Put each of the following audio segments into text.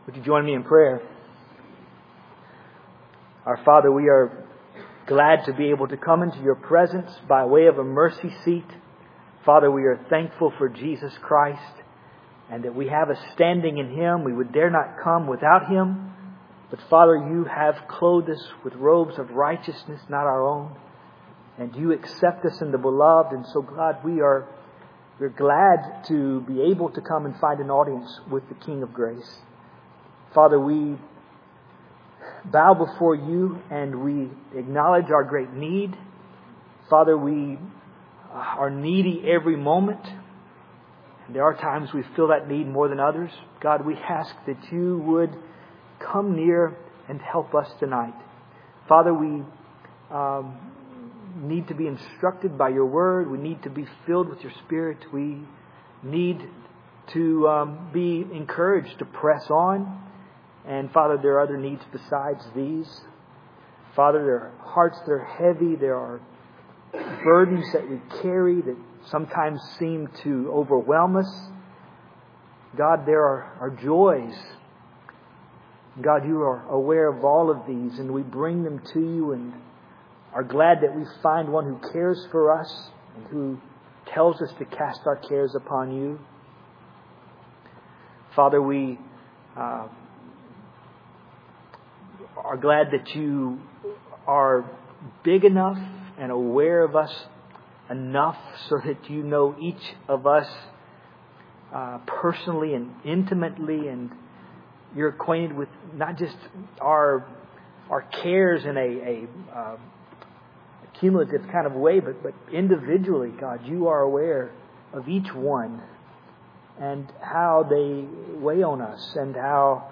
Would you join me in prayer? Our Father, we are glad to be able to come into your presence by way of a mercy seat. Father, we are thankful for Jesus Christ and that we have a standing in Him. We would dare not come without Him. But Father, you have clothed us with robes of righteousness, not our own. And you accept us in the beloved. And so, God, we're glad to be able to come and find an audience with the King of Grace. Father, we bow before you and we acknowledge our great need. Father, we are needy every moment. And there are times we feel that need more than others. God, we ask that you would come near and help us tonight. Father, we need to be instructed by your word. We need to be filled with your Spirit. We need to be encouraged to press on. And Father, there are other needs besides these. Father, there are hearts that are heavy. There are burdens that we carry that sometimes seem to overwhelm us. God, there are joys. God, you are aware of all of these, and we bring them to you and are glad that we find one who cares for us and who tells us to cast our cares upon you. Father, we are glad that you are big enough and aware of us enough so that you know each of us personally and intimately, and you're acquainted with not just our cares in a cumulative kind of way, but individually, God, you are aware of each one and how they weigh on us and how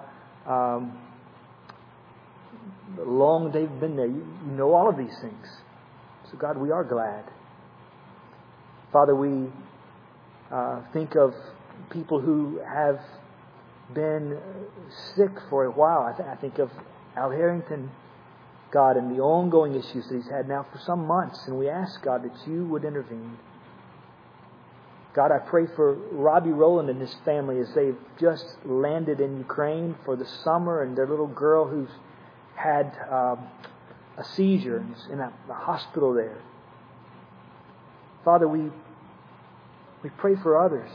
long they've been there. You know all of these things. So God, we are glad. Father, we think of people who have been sick for a while. I think of Al Harrington, God, and the ongoing issues that he's had now for some months. And we ask, God, that you would intervene. God, I pray for Robbie Rowland and his family as they've just landed in Ukraine for the summer, and their little girl who's had a seizure and is in a hospital there. Father, we pray for others.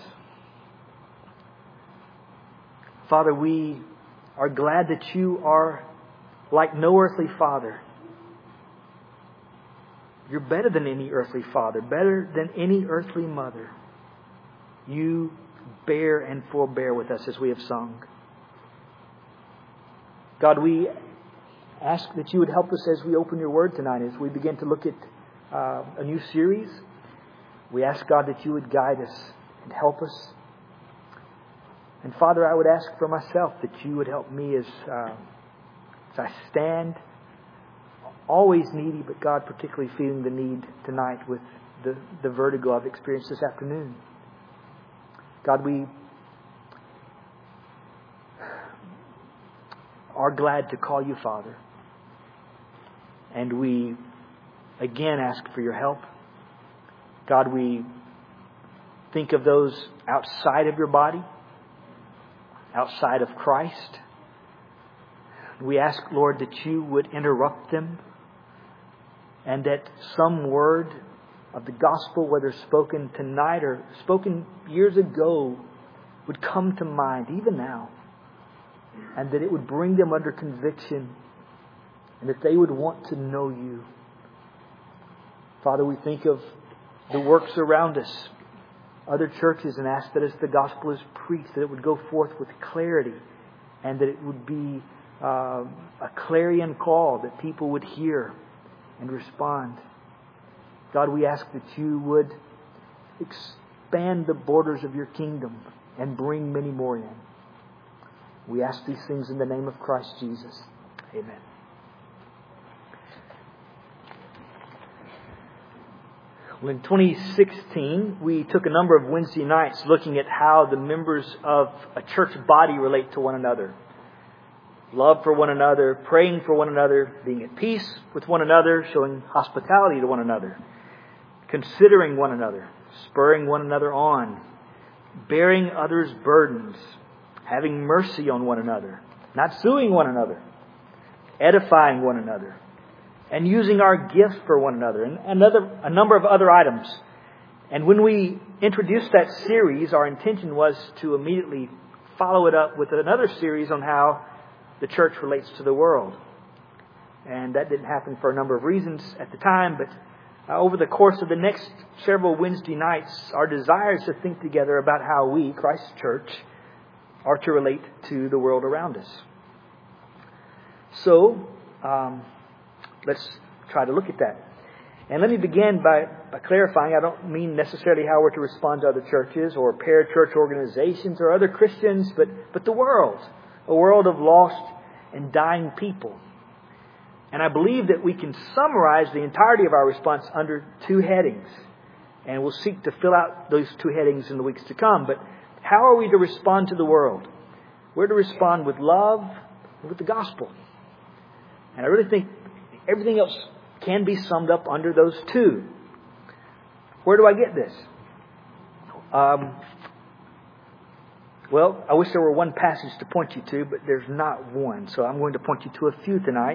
Father, we are glad that you are like no earthly father. You're better than any earthly father, better than any earthly mother. You bear and forbear with us as we have sung. God, we ask that you would help us as we open your word tonight, as we begin to look at a new series. We ask, God, that you would guide us and help us. And Father, I would ask for myself that you would help me as I stand, always needy, but God, particularly feeling the need tonight with the vertigo I've experienced this afternoon. God, we are glad to call you Father. And we again ask for your help. God, we think of those outside of your body, outside of Christ. We ask, Lord, that you would interrupt them and that some word of the gospel, whether spoken tonight or spoken years ago, would come to mind even now, and that it would bring them under conviction and that they would want to know you. Father, we think of the works around us, other churches, and ask that as the gospel is preached, that it would go forth with clarity and that it would be a clarion call that people would hear and respond. God, we ask that you would expand the borders of your kingdom and bring many more in. We ask these things in the name of Christ Jesus. Amen. Well, in 2016, we took a number of Wednesday nights looking at how the members of a church body relate to one another. Love for one another, praying for one another, being at peace with one another, showing hospitality to one another, considering one another, spurring one another on, bearing others' burdens, having mercy on one another, not suing one another, edifying one another, and using our gifts for one another, and a number of other items. And when we introduced that series, our intention was to immediately follow it up with another series on how the church relates to the world. And that didn't happen for a number of reasons at the time, but over the course of the next several Wednesday nights, our desire is to think together about how we, Christ Church, are to relate to the world around us. So, let's try to look at that. And let me begin by clarifying, I don't mean necessarily how we're to respond to other churches or parachurch organizations or other Christians, but the world. A world of lost and dying people. And I believe that we can summarize the entirety of our response under two headings. And we'll seek to fill out those two headings in the weeks to come. But how are we to respond to the world? We're to respond with love and with the gospel. And I really think everything else can be summed up under those two. Where do I get this? Well, I wish there were one passage to point you to, but there's not one. So I'm going to point you to a few tonight.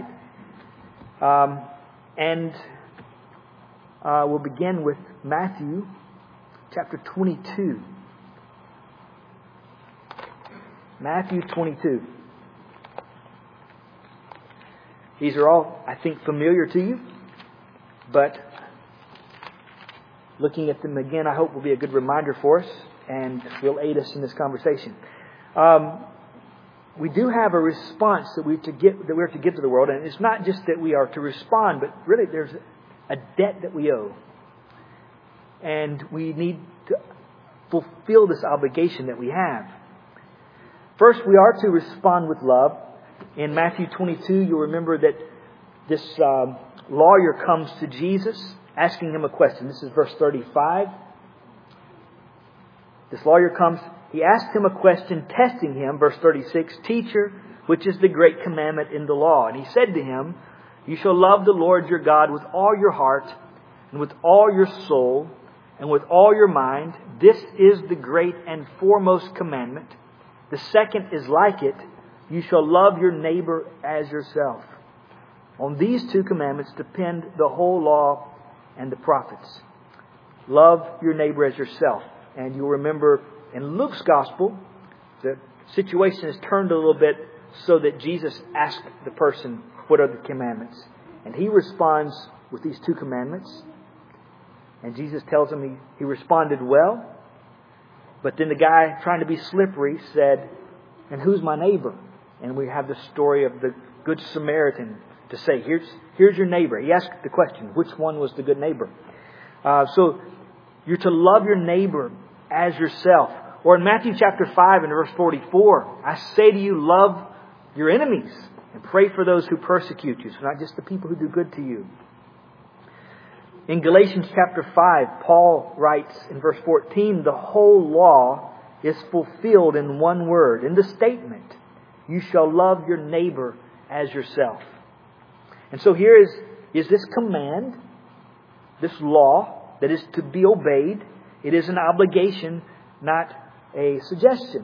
We'll begin with Matthew chapter 22. Matthew 22. These are all, I think, familiar to you, but looking at them again, I hope will be a good reminder for us and will aid us in this conversation. We do have a response that we're to give to the world, and it's not just that we are to respond, but really there's a debt that we owe, and we need to fulfill this obligation that we have. First, we are to respond with love. In Matthew 22, you'll remember that this lawyer comes to Jesus, asking him a question. This is verse 35. This lawyer comes, he asked him a question, testing him, verse 36, "Teacher, which is the great commandment in the law?" And he said to him, "You shall love the Lord your God with all your heart, and with all your soul, and with all your mind. This is the great and foremost commandment. The second is like it. You shall love your neighbor as yourself. On these two commandments depend the whole law and the prophets." Love your neighbor as yourself. And you'll remember in Luke's gospel, the situation is turned a little bit so that Jesus asked the person, "What are the commandments?" And he responds with these two commandments. And Jesus tells him he responded well. But then the guy trying to be slippery said, "And who's my neighbor?" And we have the story of the Good Samaritan to say, here's your neighbor. He asked the question, which one was the good neighbor? So you're to love your neighbor as yourself. Or in Matthew chapter 5 and verse 44, "I say to you, love your enemies and pray for those who persecute you." So not just the people who do good to you. In Galatians chapter 5, Paul writes in verse 14, "The whole law is fulfilled in one word, in the statement, you shall love your neighbor as yourself." And so here is this command, this law that is to be obeyed. It is an obligation, not a suggestion.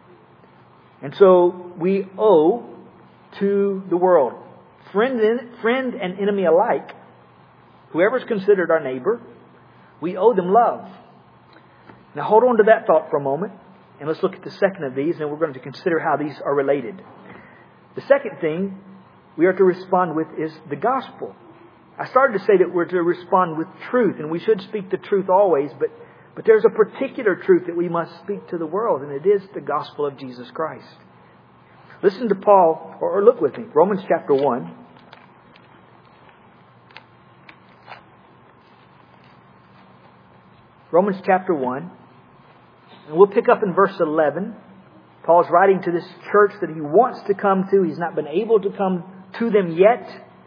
And so we owe to the world, friend and enemy alike, whoever's considered our neighbor, we owe them love. Now hold on to that thought for a moment, and let's look at the second of these, and we're going to consider how these are related. The second thing we are to respond with is the gospel. I started to say that we're to respond with truth, and we should speak the truth always, but there's a particular truth that we must speak to the world, and it is the gospel of Jesus Christ. Listen to Paul, or look with me, Romans chapter 1. Romans chapter 1. And we'll pick up in verse 11. Paul's writing to this church that he wants to come to. He's not been able to come to them yet.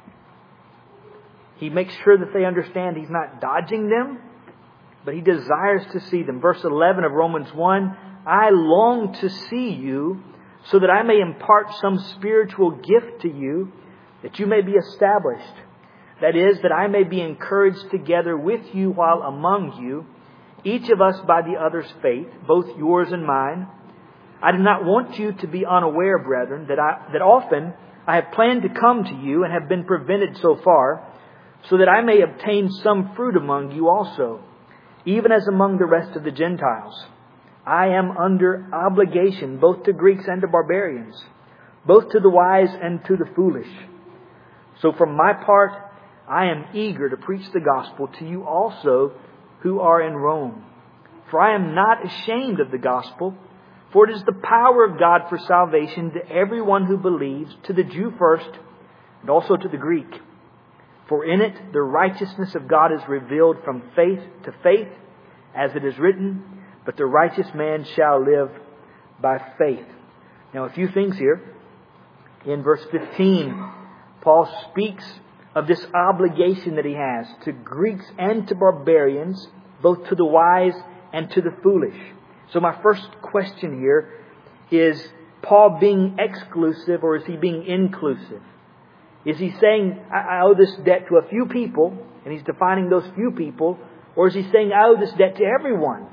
He makes sure that they understand he's not dodging them, but he desires to see them. Verse 11 of Romans 1, "I long to see you so that I may impart some spiritual gift to you, that you may be established. That is, that I may be encouraged together with you while among you, each of us by the other's faith, both yours and mine. I do not want you to be unaware, brethren, that often I have planned to come to you and have been prevented so far, so that I may obtain some fruit among you also, even as among the rest of the Gentiles. I am under obligation both to Greeks and to barbarians, both to the wise and to the foolish. So from my part, I am eager to preach the gospel to you also who are in Rome. For I am not ashamed of the gospel, for it is the power of God for salvation to everyone who believes, to the Jew first, and also to the Greek. For in it the righteousness of God is revealed from faith to faith, as it is written, but the righteous man shall live by faith. Now, a few things here. In verse 15, Paul speaks of this obligation that he has to Greeks and to barbarians, both to the wise and to the foolish. So my first question here is Paul being exclusive or is he being inclusive? Is he saying, I owe this debt to a few people, and he's defining those few people, or is he saying, I owe this debt to everyone?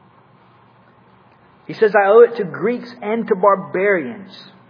He says, I owe it to Greeks and to barbarians.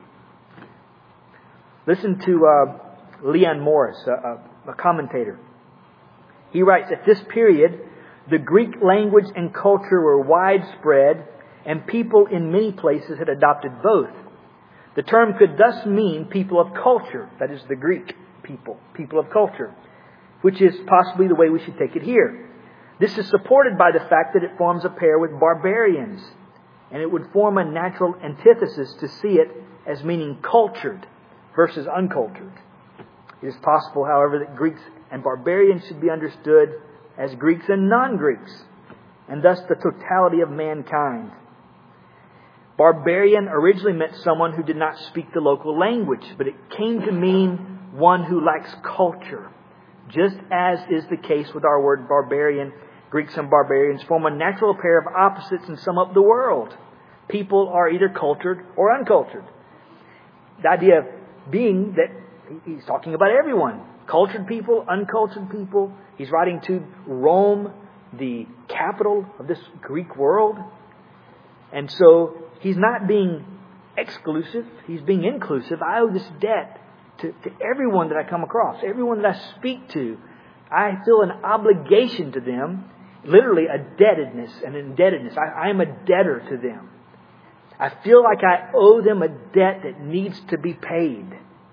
Listen to Leon Morris, a commentator. He writes, at this period, the Greek language and culture were widespread, and people in many places had adopted both. The term could thus mean people of culture, that is the Greek people of culture, which is possibly the way we should take it here. This is supported by the fact that it forms a pair with barbarians, and it would form a natural antithesis to see it as meaning cultured versus uncultured. It is possible, however, that Greeks and barbarians should be understood as Greeks and non-Greeks, and thus the totality of mankind. Barbarian originally meant someone who did not speak the local language, but it came to mean one who lacks culture. Just as is the case with our word barbarian, Greeks and barbarians form a natural pair of opposites and sum up the world. People are either cultured or uncultured. The idea being that he's talking about everyone. Cultured people, uncultured people. He's writing to Rome, the capital of this Greek world. And so he's not being exclusive. He's being inclusive. I owe this debt to everyone that I come across, everyone that I speak to. I feel an obligation to them, literally a debtedness, an indebtedness. I am a debtor to them. I feel like I owe them a debt that needs to be paid.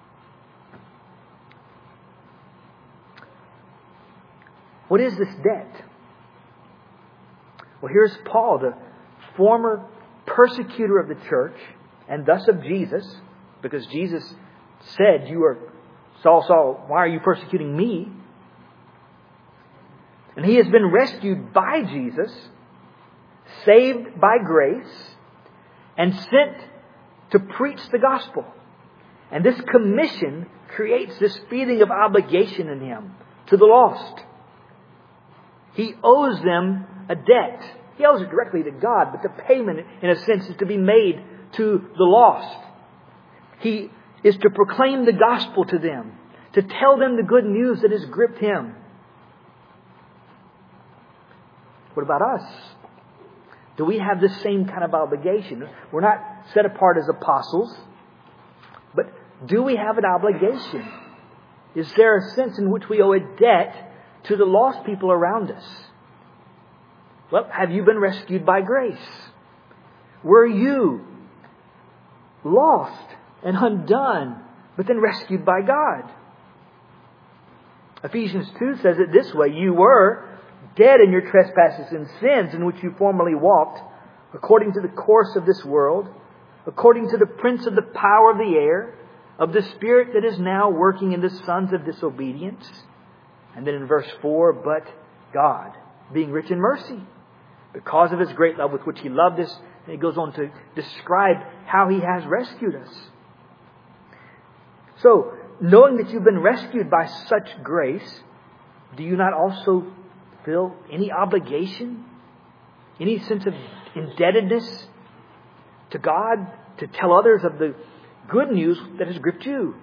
What is this debt? Well, here's Paul, the former persecutor of the church, and thus of Jesus, because Jesus said, you are Saul, Saul, why are you persecuting me? And he has been rescued by Jesus, saved by grace, and sent to preach the gospel. And this commission creates this feeling of obligation in him to the lost. He owes them a debt. He owes it directly to God, but the payment, in a sense, is to be made to the lost. He is to proclaim the gospel to them, to tell them the good news that has gripped him. What about us? Do we have this same kind of obligation? We're not set apart as apostles, but do we have an obligation? Is there a sense in which we owe a debt to the lost people around us? Well, have you been rescued by grace? Were you lost and undone, but then rescued by God? Ephesians 2 says it this way, you were dead in your trespasses and sins in which you formerly walked, according to the course of this world, according to the prince of the power of the air, of the spirit that is now working in the sons of disobedience. And then in verse 4, but God, being rich in mercy, because of His great love with which He loved us, and He goes on to describe how He has rescued us. So, knowing that you've been rescued by such grace, do you not also feel any obligation, any sense of indebtedness to God to tell others of the good news that has gripped you?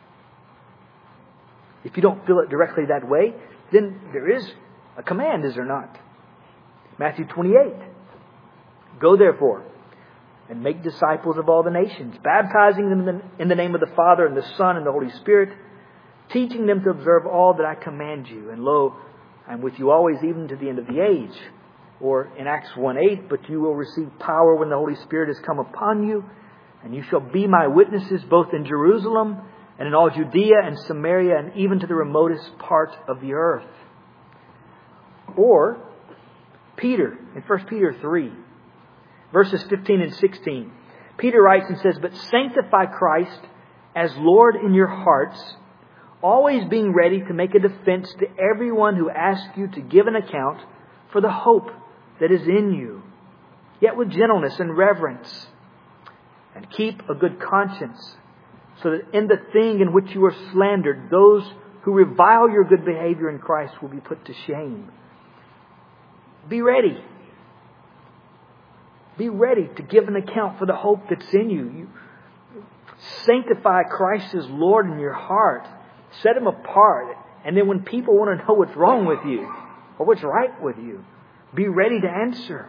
If you don't feel it directly that way, then there is a command, is there not? Matthew 28. Go therefore and make disciples of all the nations, baptizing them in the name of the Father and the Son and the Holy Spirit, teaching them to observe all that I command you. And lo, I am with you always, even to the end of the age. Or in Acts 1:8, but you will receive power when the Holy Spirit has come upon you, and you shall be my witnesses both in Jerusalem and in all Judea and Samaria and even to the remotest part of the earth. Or Peter, in 1 Peter 3, verses 15 and 16. Peter writes and says, but sanctify Christ as Lord in your hearts, always being ready to make a defense to everyone who asks you to give an account for the hope that is in you, yet with gentleness and reverence. And keep a good conscience, so that in the thing in which you are slandered, those who revile your good behavior in Christ will be put to shame. Be ready. Be ready to give an account for the hope that's in you. You sanctify Christ as Lord in your heart. Set Him apart. And then when people want to know what's wrong with you or what's right with you, be ready to answer.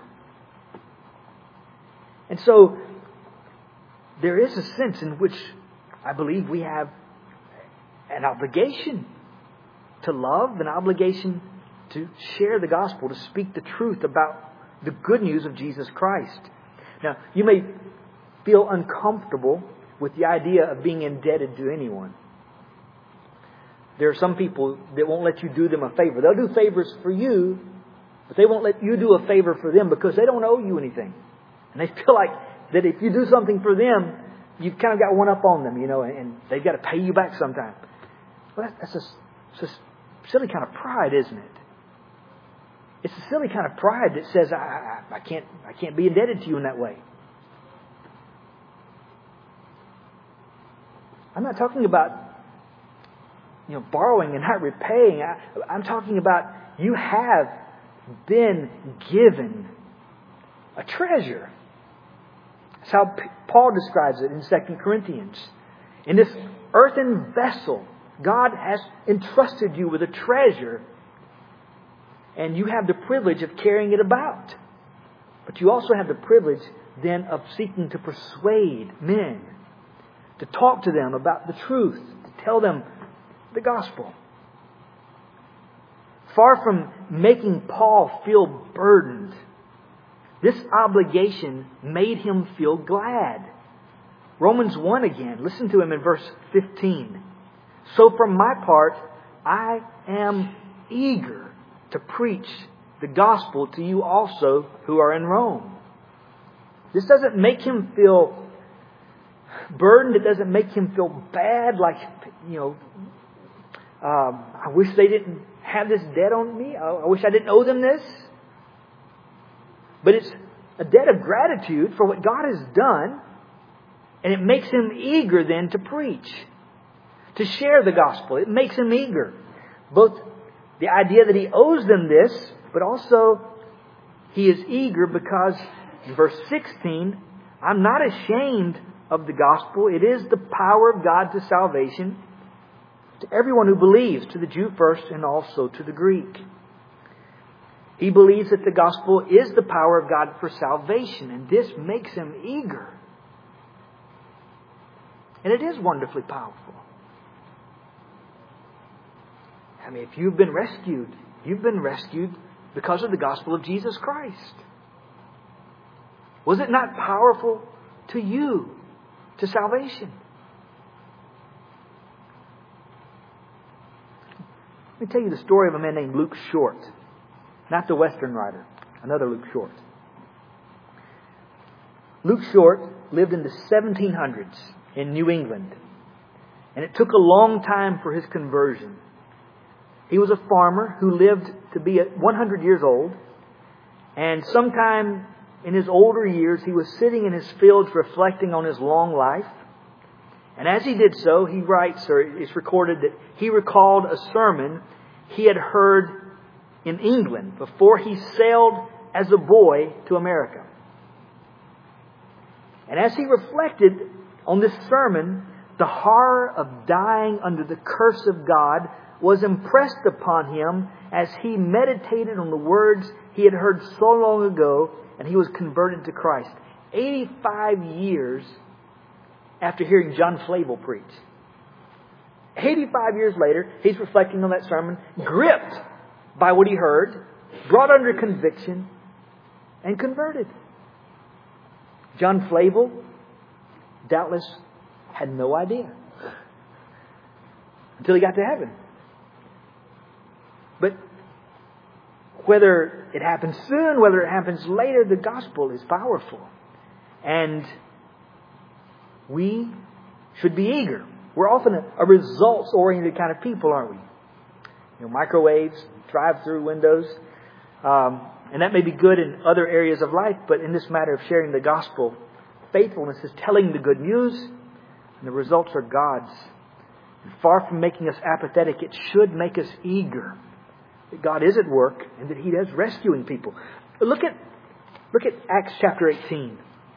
And so there is a sense in which I believe we have an obligation to love, an obligation to share the gospel, to speak the truth about the good news of Jesus Christ. Now, you may feel uncomfortable with the idea of being indebted to anyone. There are some people that won't let you do them a favor. They'll do favors for you, but they won't let you do a favor for them because they don't owe you anything. And they feel like that if you do something for them, you've kind of got one up on them, and they've got to pay you back sometime. Well, that's a silly kind of pride, isn't it? It's a silly kind of pride that says, I can't be indebted to you in that way. I'm not talking about borrowing and not repaying. I'm talking about you have been given a treasure. That's how Paul describes it in 2 Corinthians. In this earthen vessel, God has entrusted you with a treasure, and you have the privilege of carrying it about. But you also have the privilege then of seeking to persuade men, to talk to them about the truth, to tell them the gospel. Far from making Paul feel burdened, this obligation made him feel glad. Romans 1 again. Listen to him in verse 15. So from my part, I am eager to preach the gospel to you also who are in Rome. This doesn't make him feel burdened. It doesn't make him feel bad, like, I wish they didn't have this debt on me. I wish I didn't owe them this. But it's a debt of gratitude for what God has done. And it makes him eager then to preach, to share the gospel. It makes him eager. Both the idea that he owes them this, but also he is eager because, in verse 16, I'm not ashamed of the gospel. It is the power of God to salvation to everyone who believes, to the Jew first and also to the Greek. He believes that the gospel is the power of God for salvation, and this makes him eager. And it is wonderfully powerful. I mean, if you've been rescued because of the gospel of Jesus Christ. Was it not powerful to you, to salvation? Let me tell you the story of a man named Luke Short. Not the Western writer, another Luke Short. Luke Short lived in the 1700s in New England. And it took a long time for his conversion. He was a farmer who lived to be 100 years old. And sometime in his older years, he was sitting in his fields reflecting on his long life. And as he did so, he writes, or it's recorded that he recalled a sermon he had heard in England before he sailed as a boy to America. And as he reflected on this sermon, the horror of dying under the curse of God was impressed upon him as he meditated on the words he had heard so long ago, and he was converted to Christ. 85 years after hearing John Flavel preach. 85 years later, he's reflecting on that sermon, gripped by what he heard, brought under conviction, and converted. John Flavel doubtless had no idea until he got to heaven. But whether it happens soon, whether it happens later, the gospel is powerful. And we should be eager. We're often a results-oriented kind of people, aren't we? Microwaves, drive-through windows. And that may be good in other areas of life, but in this matter of sharing the gospel, faithfulness is telling the good news, and the results are God's. And far from making us apathetic, it should make us eager that God is at work and that He is rescuing people. Look at Acts chapter 18.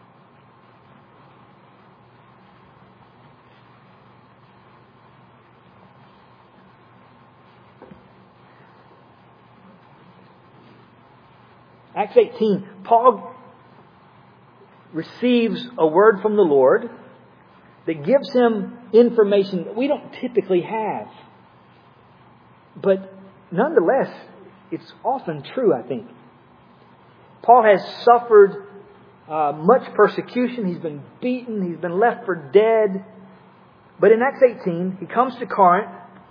Acts 18, Paul receives a word from the Lord that gives him information that we don't typically have. But nonetheless, it's often true, I think. Paul has suffered much persecution. He's been beaten. He's been left for dead. But in Acts 18, he comes to Corinth.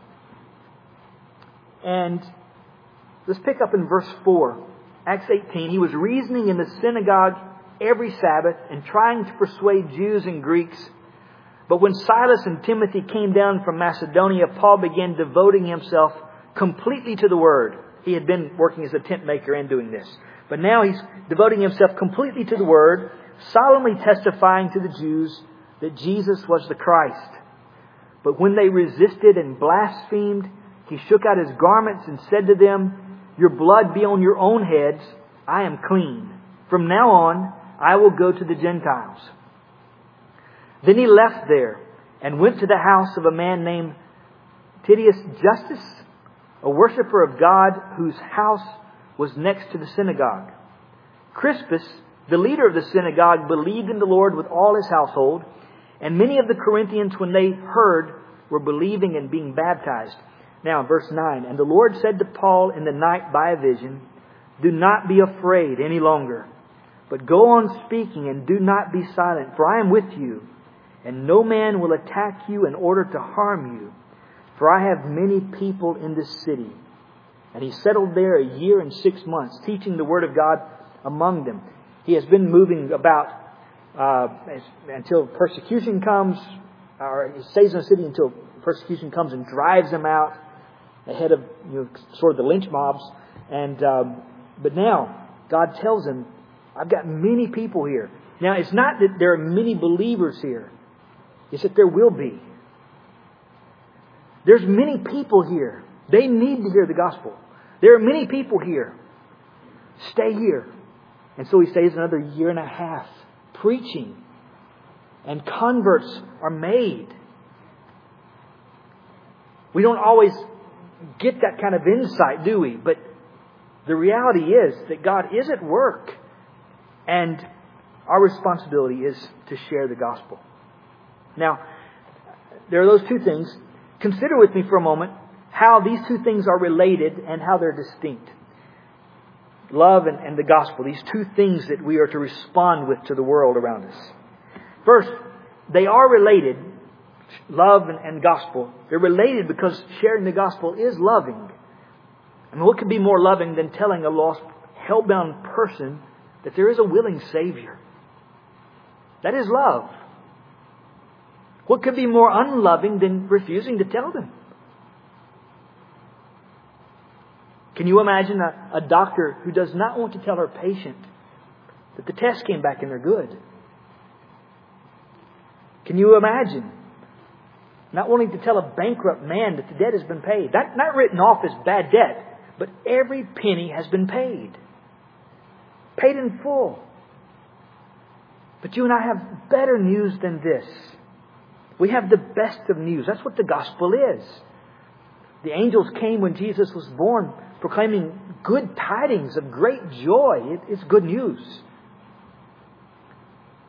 And let's pick up in verse 4. Acts 18, he was reasoning in the synagogue every Sabbath and trying to persuade Jews and Greeks. But when Silas and Timothy came down from Macedonia, Paul began devoting himself completely to the Word. He had been working as a tent maker and doing this. But now he's devoting himself completely to the Word, solemnly testifying to the Jews that Jesus was the Christ. But when they resisted and blasphemed, he shook out his garments and said to them, "Your blood be on your own heads. I am clean. From now on, I will go to the Gentiles." Then he left there and went to the house of a man named Titius Justus, a worshiper of God whose house was next to the synagogue. Crispus, the leader of the synagogue, believed in the Lord with all his household, and many of the Corinthians, when they heard, were believing and being baptized. Now, verse 9, "And the Lord said to Paul in the night by a vision, 'Do not be afraid any longer, but go on speaking and do not be silent, for I am with you, and no man will attack you in order to harm you, for I have many people in this city.' And he settled there 1 year and 6 months, teaching the word of God among them." He has been moving about until persecution comes, or he stays in the city until persecution comes and drives him out, ahead of sort of the lynch mobs. And but now God tells him, "I've got many people here." Now it's not that there are many believers here; it's that there will be. There's many people here. They need to hear the gospel. There are many people here. Stay here. And so he stays another 1.5 years preaching, and converts are made. We don't always get that kind of insight, do we? But the reality is that God is at work, and our responsibility is to share the gospel. Now, there are those two things. Consider with me for a moment how these two things are related and how they're distinct. Love and the gospel, these two things that we are to respond with to the world around us. First, they are related. Love and gospel. They're related because sharing the gospel is loving. I mean, what could be more loving than telling a lost, hell-bound person that there is a willing Savior? That is love. What could be more unloving than refusing to tell them? Can you imagine a doctor who does not want to tell her patient that the test came back and they're good? Can you imagine not wanting to tell a bankrupt man that the debt has been paid? That's not written off as bad debt, but every penny has been paid. Paid in full. But you and I have better news than this. We have the best of news. That's what the gospel is. The angels came when Jesus was born, proclaiming good tidings of great joy. It's good news.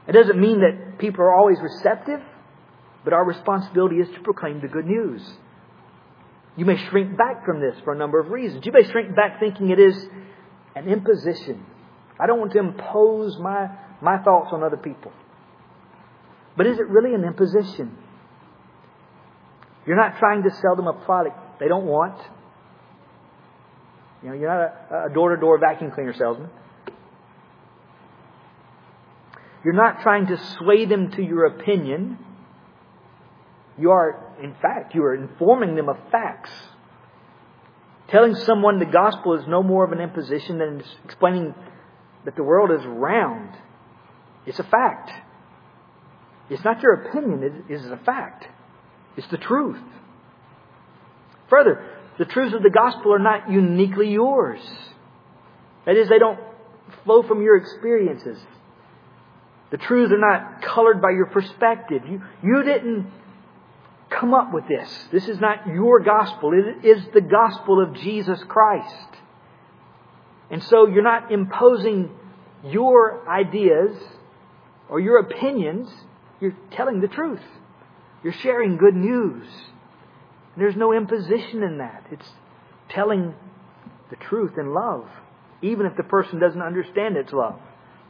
It doesn't mean that people are always receptive, but our responsibility is to proclaim the good news. You may shrink back from this for a number of reasons. You may shrink back thinking it is an imposition. I don't want to impose my thoughts on other people. But is it really an imposition? You're not trying to sell them a product they don't want. You're not a door-to-door vacuum cleaner salesman. You're not trying to sway them to your opinion. You are informing them of facts. Telling someone the gospel is no more of an imposition than explaining that the world is round. It's a fact. It's not your opinion, it is a fact. It's the truth. Further, the truths of the gospel are not uniquely yours. That is, they don't flow from your experiences. The truths are not colored by your perspective. You didn't come up with this. This is not your gospel. It is the gospel of Jesus Christ. And so you're not imposing your ideas or your opinions. You're telling the truth. You're sharing good news. There's no imposition in that. It's telling the truth in love, even if the person doesn't understand it's love.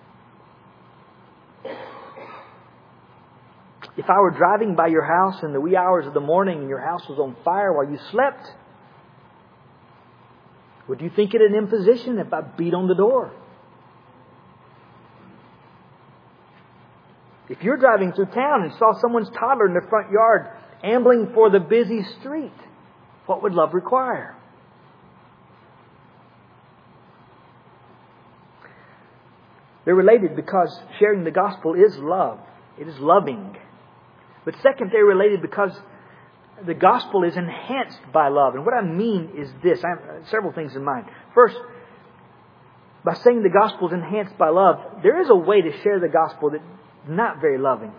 If I were driving by your house in the wee hours of the morning and your house was on fire while you slept, would you think it an imposition if I beat on the door? If you're driving through town and saw someone's toddler in the front yard ambling for the busy street, what would love require? They're related because sharing the gospel is love. It is loving. But second, they're related because the gospel is enhanced by love. And what I mean is this. I have several things in mind. First, by saying the gospel is enhanced by love, there is a way to share the gospel that's not very loving.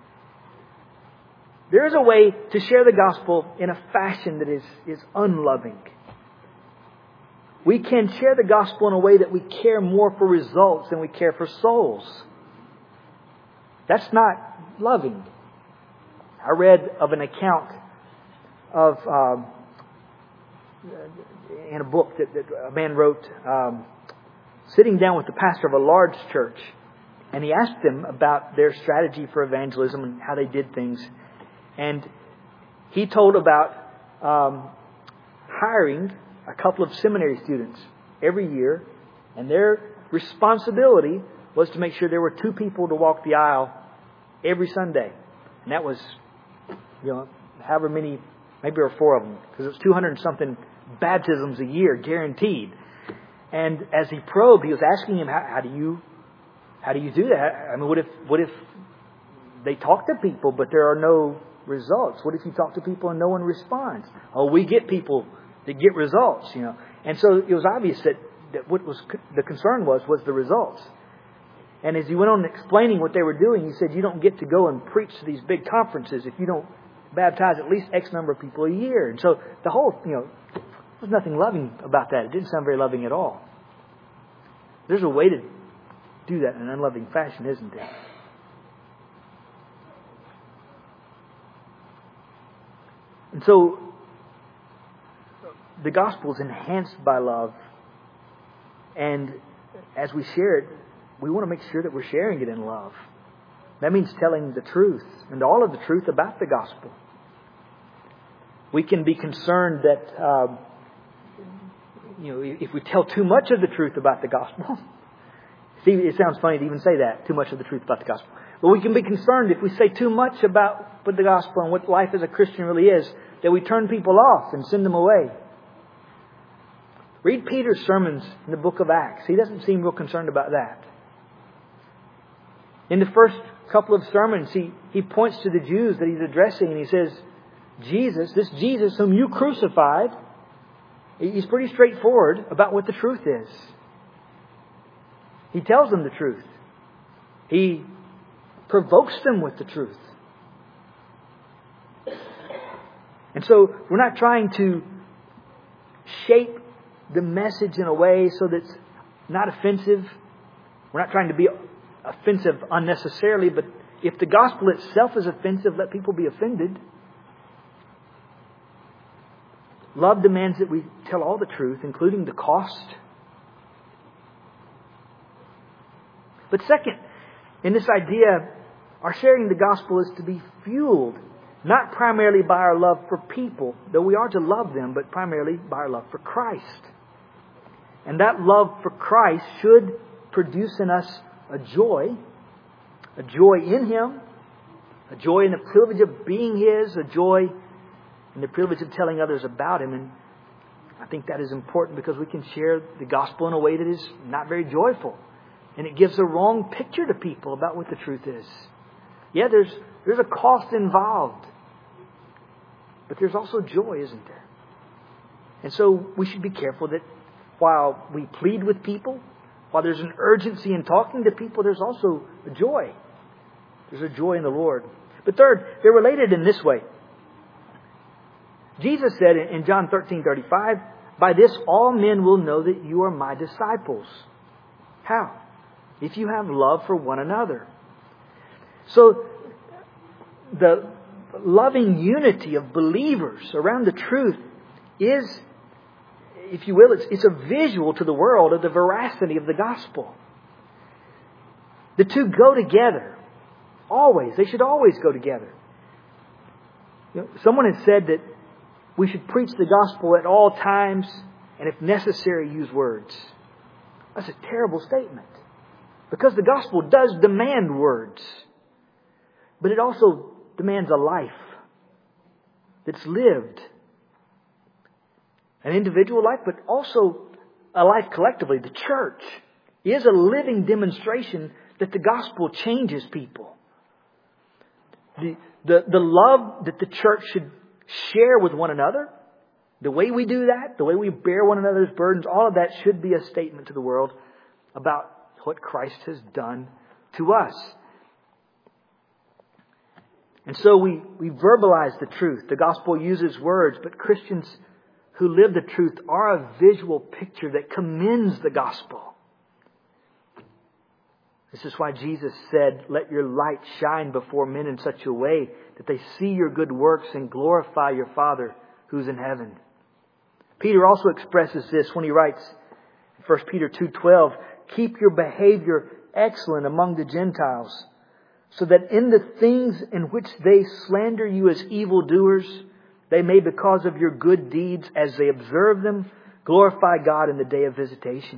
There is a way to share the gospel in a fashion that is unloving. We can share the gospel in a way that we care more for results than we care for souls. That's not loving. I read of an account of in a book that a man wrote, sitting down with the pastor of a large church, and he asked them about their strategy for evangelism and how they did things. And he told about hiring a couple of seminary students every year, and their responsibility was to make sure there were 2 people to walk the aisle every Sunday. And that was, however many, maybe there were 4 of them, because it was 200 and something baptisms a year, guaranteed. And as he probed, he was asking him, how do you do that? I mean, what if they talk to people, but there are no results? What if you talk to people and no one responds? Oh, we get people that get results, And so it was obvious that what was the concern was the results. And as he went on explaining what they were doing, he said, you don't get to go and preach to these big conferences if you don't baptize at least X number of people a year. And so the whole, there's nothing loving about that. It didn't sound very loving at all. There's a way to do that in an unloving fashion, isn't there? And so the gospel is enhanced by love. And as we share it, we want to make sure that we're sharing it in love. That means telling the truth and all of the truth about the gospel. We can be concerned that, if we tell too much of the truth about the gospel. See, it sounds funny to even say that, too much of the truth about the gospel. But we can be concerned if we say too much about what the gospel and what life as a Christian really is, that we turn people off and send them away. Read Peter's sermons in the book of Acts. He doesn't seem real concerned about that. In the first couple of sermons, he points to the Jews that he's addressing and he says, this Jesus whom you crucified, he's pretty straightforward about what the truth is. He tells them the truth. He provokes them with the truth. And so we're not trying to shape the message in a way so that it's not offensive. We're not trying to be offensive unnecessarily, but if the gospel itself is offensive, let people be offended. Love demands that we tell all the truth, including the cost. But second, in this idea, our sharing the gospel is to be fueled not primarily by our love for people, though we are to love them, but primarily by our love for Christ. And that love for Christ should produce in us a joy in Him, a joy in the privilege of being His, a joy in the privilege of telling others about Him. And I think that is important because we can share the gospel in a way that is not very joyful. And it gives a wrong picture to people about what the truth is. Yeah, there's a cost involved. But there's also joy, isn't there? And so we should be careful that while we plead with people, while there's an urgency in talking to people, there's also a joy. There's a joy in the Lord. But third, they're related in this way. Jesus said in John 13:35, "By this all men will know that you are my disciples." How? If you have love for one another. So the loving unity of believers around the truth is, if you will, it's a visual to the world of the veracity of the gospel. The two go together. Always. They should always go together. Someone has said that we should preach the gospel at all times and if necessary use words. That's a terrible statement. Because the gospel does demand words. But it also demands a life that's lived. An individual life, but also a life collectively. The church is a living demonstration that the gospel changes people. The love that the church should share with one another, the way we do that, the way we bear one another's burdens, all of that should be a statement to the world about what Christ has done to us. And so we verbalize the truth. The gospel uses words, but Christians who live the truth are a visual picture that commends the gospel. This is why Jesus said, "Let your light shine before men in such a way that they see your good works and glorify your Father who's in heaven." Peter also expresses this when he writes in 1 Peter 2:12, "Keep your behavior excellent among the Gentiles, so that in the things in which they slander you as evildoers, they may, because of your good deeds, as they observe them, glorify God in the day of visitation."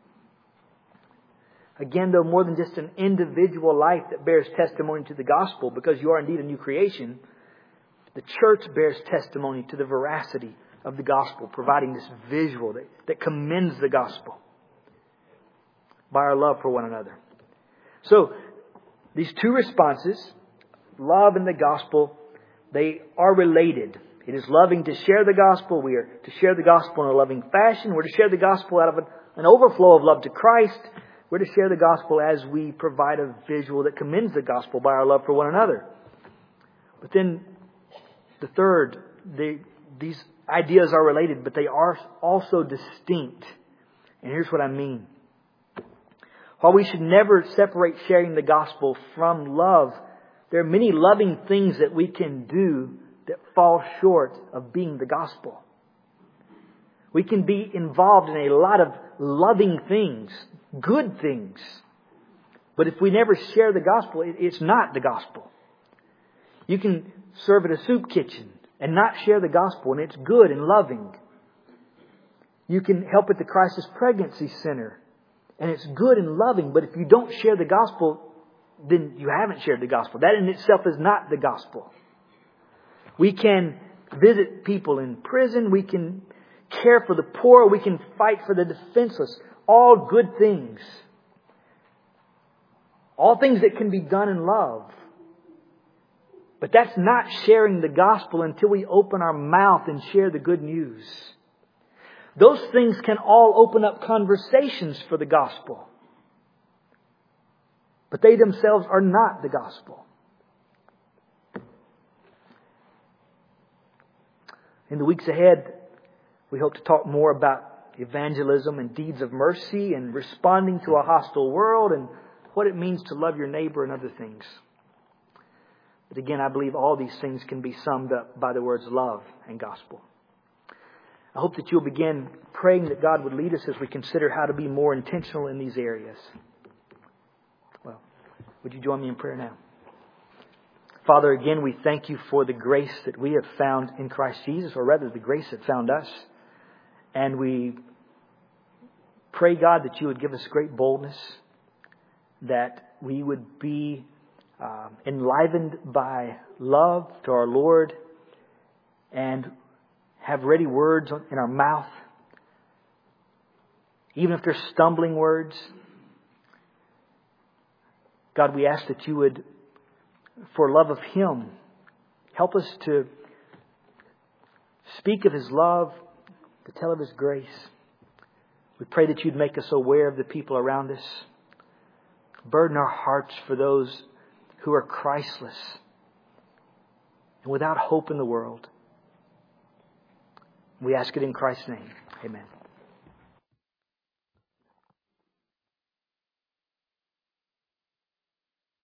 Again, though, more than just an individual life that bears testimony to the gospel, because you are indeed a new creation, the church bears testimony to the veracity of the gospel, providing this visual that commends the gospel by our love for one another. So, these two responses, love and the gospel, they are related. It is loving to share the gospel. We are to share the gospel in a loving fashion. We're to share the gospel out of an overflow of love to Christ. We're to share the gospel as we provide a visual that commends the gospel by our love for one another. But then the third, these ideas are related, but they are also distinct. And here's what I mean. While we should never separate sharing the gospel from love, there are many loving things that we can do that fall short of being the gospel. We can be involved in a lot of loving things, good things. But if we never share the gospel, it's not the gospel. You can serve at a soup kitchen and not share the gospel, and it's good and loving. You can help at the Crisis Pregnancy Center, and it's good and loving. But if you don't share the gospel, then you haven't shared the gospel. That in itself is not the gospel. We can visit people in prison. We can care for the poor. We can fight for the defenseless. All good things. All things that can be done in love. But that's not sharing the gospel until we open our mouth and share the good news. Those things can all open up conversations for the gospel. But they themselves are not the gospel. In the weeks ahead, we hope to talk more about evangelism and deeds of mercy and responding to a hostile world and what it means to love your neighbor and other things. But again, I believe all these things can be summed up by the words love and gospel. I hope that you'll begin praying that God would lead us as we consider how to be more intentional in these areas. Well, would you join me in prayer now? Father, again, we thank you for the grace that we have found in Christ Jesus, or rather the grace that found us. And we pray, God, that you would give us great boldness, that we would be enlivened by love to our Lord and have ready words in our mouth, even if they're stumbling words. God, we ask that you would, for love of Him, help us to speak of His love, to tell of His grace. We pray that you'd make us aware of the people around us. Burden our hearts for those who are Christless and without hope in the world. We ask it in Christ's name. Amen.